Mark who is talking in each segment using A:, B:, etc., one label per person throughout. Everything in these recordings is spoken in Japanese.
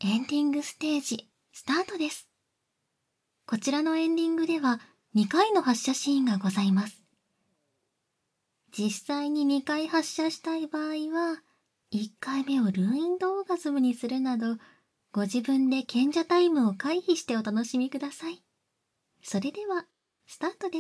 A: エンディングステージスタートです。こちらのエンディングでは2回の発射シーンがございます。実際に2回発射したい場合は、1回目をルーインドオーガズムにするなど、ご自分で賢者タイムを回避してお楽しみください。それでは、スタートです。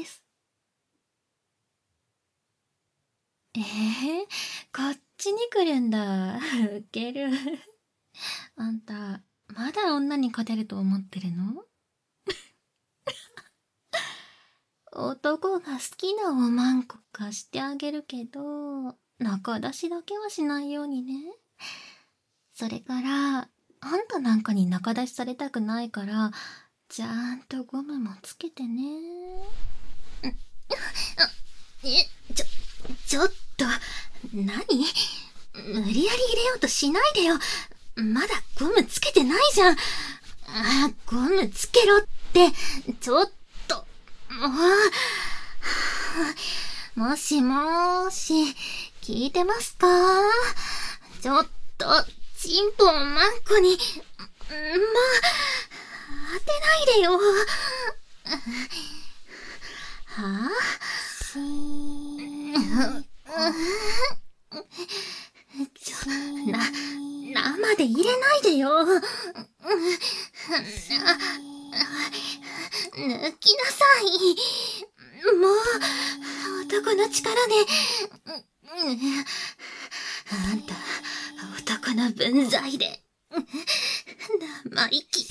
A: こっちに来るんだ。ウケる。あんた、まだ女に勝てると思ってるの？男が好きなおまんこ貸してあげるけど、中出しだけはしないようにね。それから、あんたなんかに中出しされたくないから、ちゃんとゴムもつけてね。ちょっと、何？無理やり入れようとしないでよ。まだゴムつけてないじゃん。ゴムつけろって、ちょっと、もしもーし、聞いてますか？ちょっと、チンポをマンコに、当てないでよ。はぁ？生で入れないでよ。抜きなさい。もう、男の力で。あんた、男の分際で。生意気。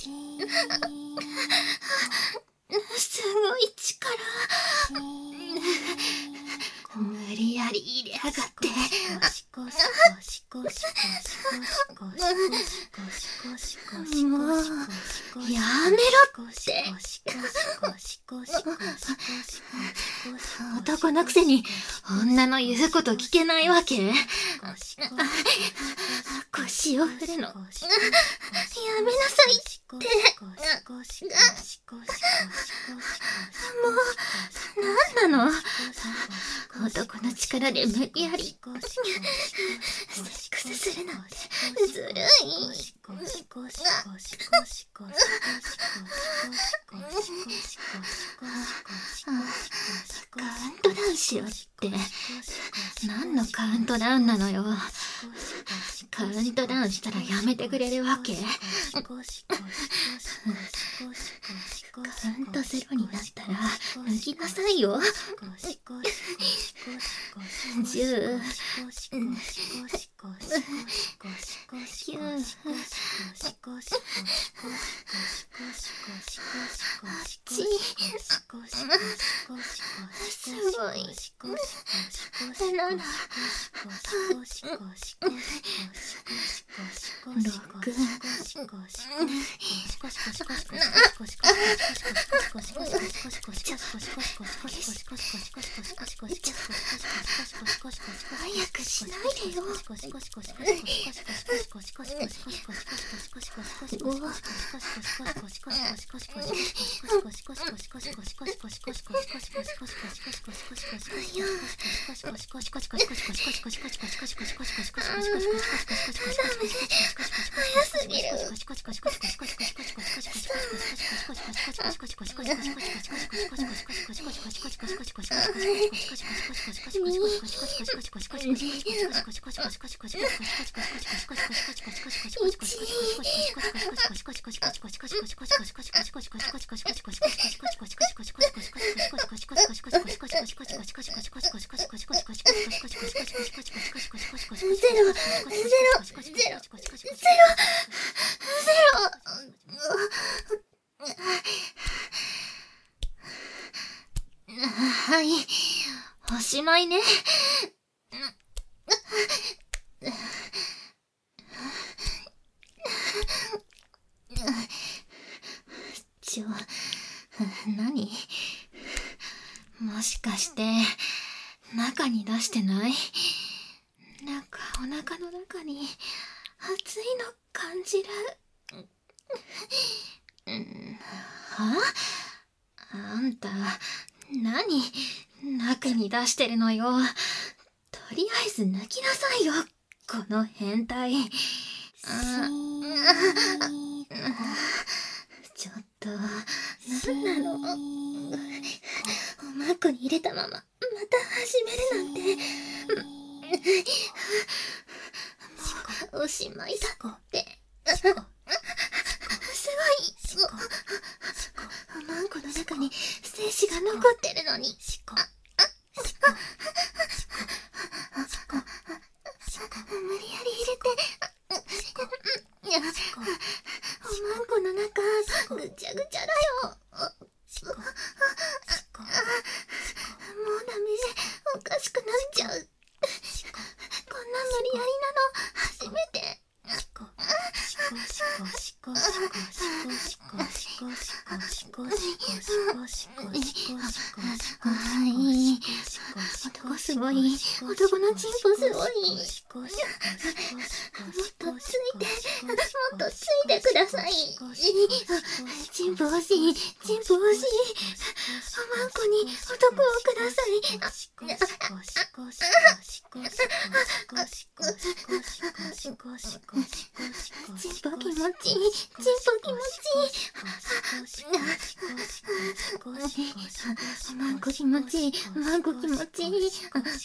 A: すごい力。無理やり入れやがって。もう、やめろって。男のくせに女の言うこと聞けないわけ？腰を振るのやめなさいって。もう、なんなの？男の力で無理やりセックスするなんてずるい。カウントダウンしろって。何のカウントダウンなのよ。カウントダウンしたらやめてくれるわけ？カウントゼロになったら抜きなさいよ。10、9、すごい。7、6、早くしないでよ。早すぎる。はい、おしまいね。何？もしかして中に出してない？なんかお腹の中に熱いの感じる。は？あんた何中に出してるのよ。とりあえず抜きなさいよ、この変態。 ちょっと、なんなの？おまんこに入れたまま、また始めるなんて。もうおしまいだって。すごい。おまんこの中に精子が残ってるのに。無理やり入れて。おまんこの中、ぐちゃぐちゃだよ。もうダメ。おかしくなっちゃう。こんな無理やりなの、初めて。男すごい。男のチンポすごい。もっとついて、もっとついてください。チンポ欲しい。チンポ欲しい。おまんこに男をください。チンポ気持ちいい。チンポ気持ちいい。おまんこ気持ちいい。おまんこ気持ちいい。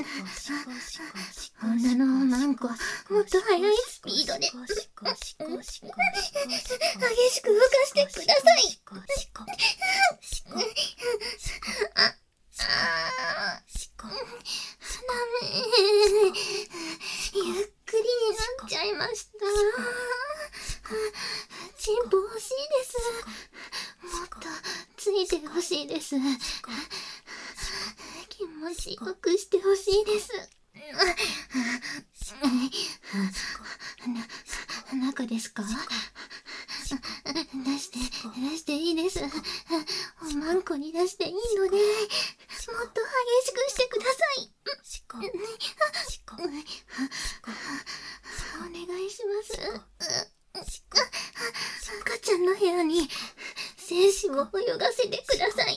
A: 女のおまんこはもっと速いスピードで激しく動かしてください。ダメ。ゆっくりになっちゃいました。チンポ欲しいです。もっとついてほしいです。気持ちよくしてほしいです。中ですか？出していいです。おまんこに出していいので、もっと激しくしてください。お願いします。赤ちゃんの部屋に精子を泳がせてください。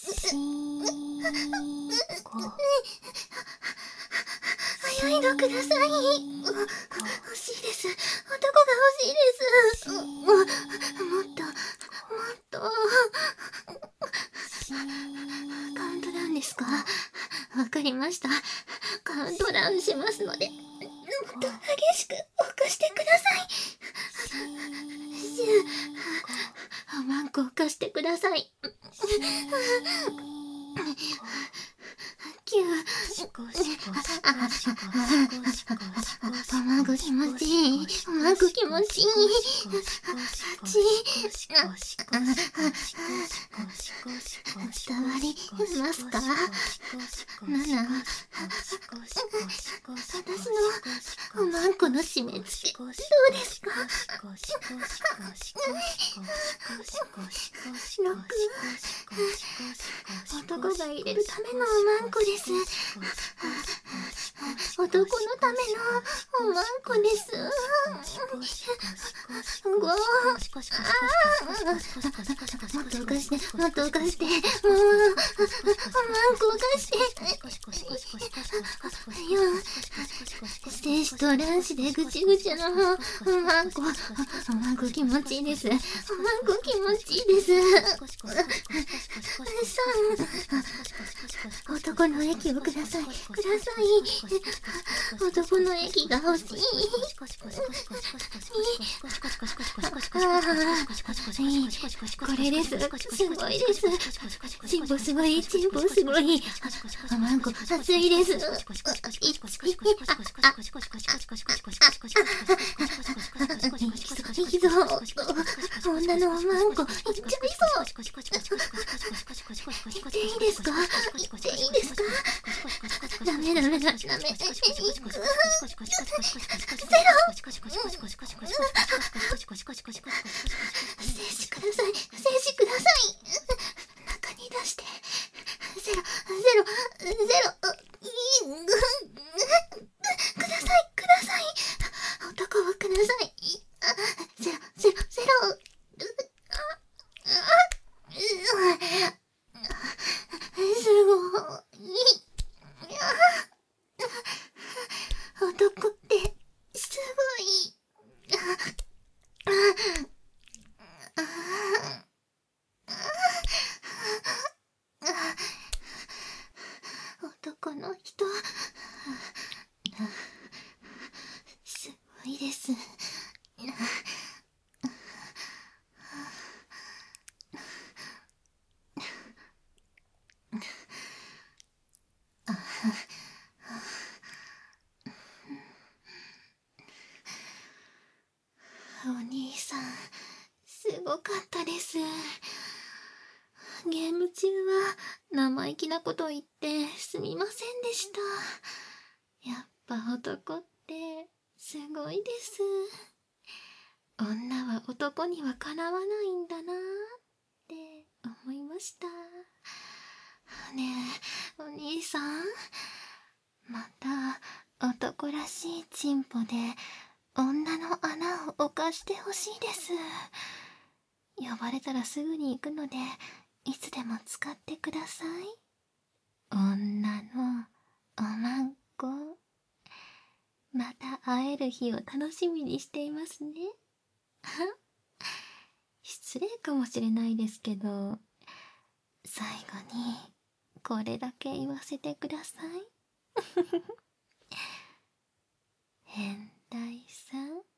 A: 早いのください。欲しいです。男が欲しいです。もっと。カウントダウンですか？わかりました。カウントダウンしますので、もっと激しく起こしてください。おまんこを貸してください。おまんこ気持ちいい。おまんこ気持ちいい。伝わりますか？7。私のおまんこの締め付けどうですか？6。男が入れるためのおまんこです。男のためのおまんこです。5。もっと浮かして。もっと浮かして。おまんこ浮かして。4。精子と卵子でぐちぐちのおまんこ。おまんこ気持ちいいです。おまんこ気持ちいいです。3。男の液をください。男の液が欲しい。これです。すごいです。チンポすごい。おまんこ熱いです。いいぞ。女のおまんこいっちゃいそう。言っていいですか？ダメ。ゼロ。精子ください。中に出して。ゼロ。ください。男をください。ゼロ。すごい。男ってすごい。 ごかったです。ゲーム中は生意気なこと言ってすみませんでした。やっぱ男ってすごいです。女は男にはかなわないんだなって思いました。ねえ、お兄さん。また男らしいチンポで女の穴を犯してほしいです。呼ばれたらすぐに行くので、いつでも使ってください。女のおまんこ。また会える日を楽しみにしていますね。失礼かもしれないですけど、最後にこれだけ言わせてください。変態さん。